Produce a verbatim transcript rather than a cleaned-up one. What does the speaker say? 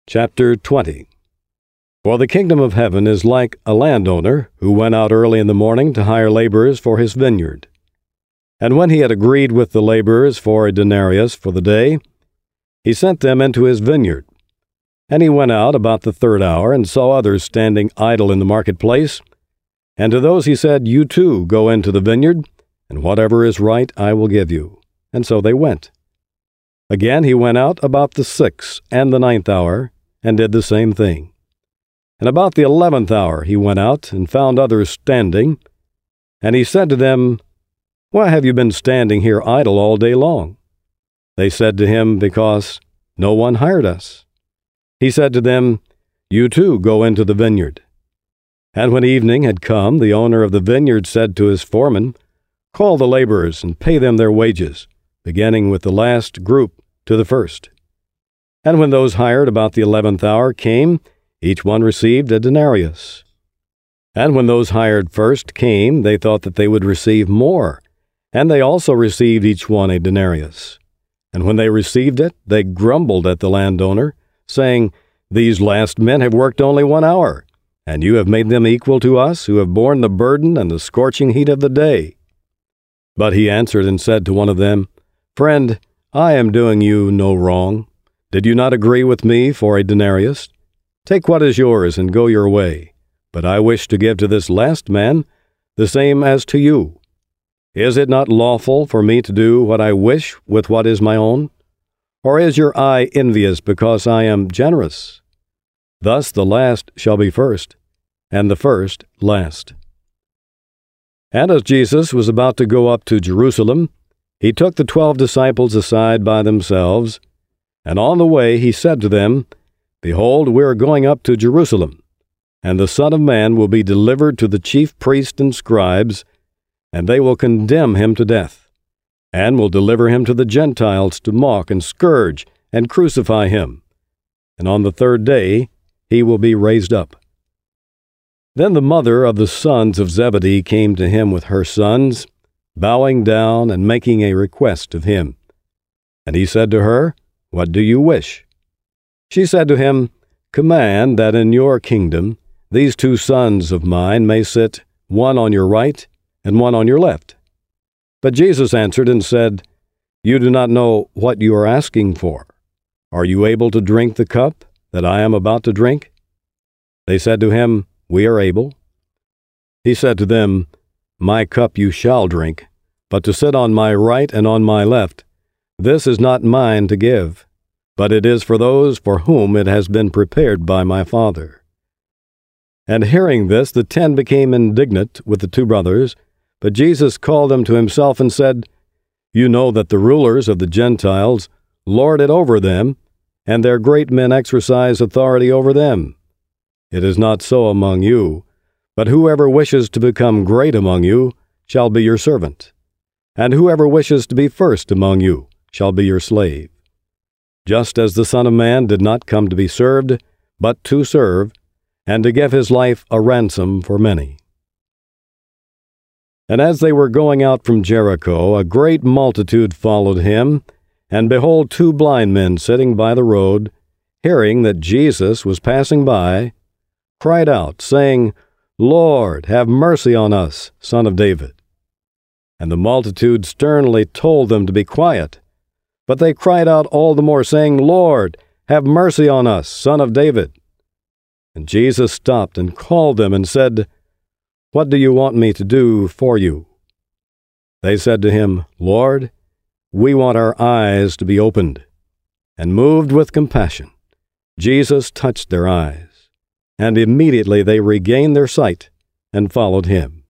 Chapter twenty. For the kingdom of heaven is like a landowner who went out early in the morning to hire laborers for his vineyard. And when he had agreed with the laborers for a denarius for the day, he sent them into his vineyard. And he went out about the third hour, and saw others standing idle in the marketplace. And to those he said, You too go into the vineyard, and whatever is right I will give you. And so they went. Again he went out about the sixth and the ninth hour, and did the same thing. And about the eleventh hour he went out, and found others standing. And he said to them, Why have you been standing here idle all day long? They said to him, Because no one hired us. He said to them, You too go into the vineyard. And when evening had come, the owner of the vineyard said to his foreman, Call the laborers, and pay them their wages, beginning with the last group to the first. And when those hired about the eleventh hour came, each one received a denarius. And when those hired first came, they thought that they would receive more, and they also received each one a denarius. And when they received it, they grumbled at the landowner, saying, These last men have worked only one hour, and you have made them equal to us, who have borne the burden and the scorching heat of the day. But he answered and said to one of them, Friend, I am doing you no wrong. Did you not agree with me for a denarius? Take what is yours and go your way. But I wish to give to this last man the same as to you. Is it not lawful for me to do what I wish with what is my own? Or is your eye envious because I am generous? Thus the last shall be first, and the first last. And as Jesus was about to go up to Jerusalem, he took the twelve disciples aside by themselves, and on the way he said to them, Behold, we are going up to Jerusalem, and the Son of Man will be delivered to the chief priests and scribes, and they will condemn him to death, and will deliver him to the Gentiles to mock and scourge and crucify him. And on the third day he will be raised up. Then the mother of the sons of Zebedee came to him with her sons, bowing down and making a request of him. And he said to her, What do you wish? She said to him, Command that in your kingdom these two sons of mine may sit, one on your right and one on your left. But Jesus answered and said, You do not know what you are asking for. Are you able to drink the cup that I am about to drink? They said to him, We are able. He said to them, My cup you shall drink, but to sit on my right and on my left, this is not mine to give, but it is for those for whom it has been prepared by my Father. And hearing this, the ten became indignant with the two brothers, but Jesus called them to himself and said, You know that the rulers of the Gentiles lord it over them, and their great men exercise authority over them. It is not so among you, but whoever wishes to become great among you shall be your servant, and whoever wishes to be first among you shall be your slave. Just as the Son of Man did not come to be served, but to serve, and to give his life a ransom for many. And as they were going out from Jericho, a great multitude followed him, and behold, two blind men sitting by the road, hearing that Jesus was passing by, cried out, saying, Lord, have mercy on us, Son of David. And the multitude sternly told them to be quiet. But they cried out all the more, saying, Lord, have mercy on us, Son of David. And Jesus stopped and called them and said, What do you want me to do for you? They said to him, Lord, we want our eyes to be opened. And moved with compassion, Jesus touched their eyes, and immediately they regained their sight and followed him.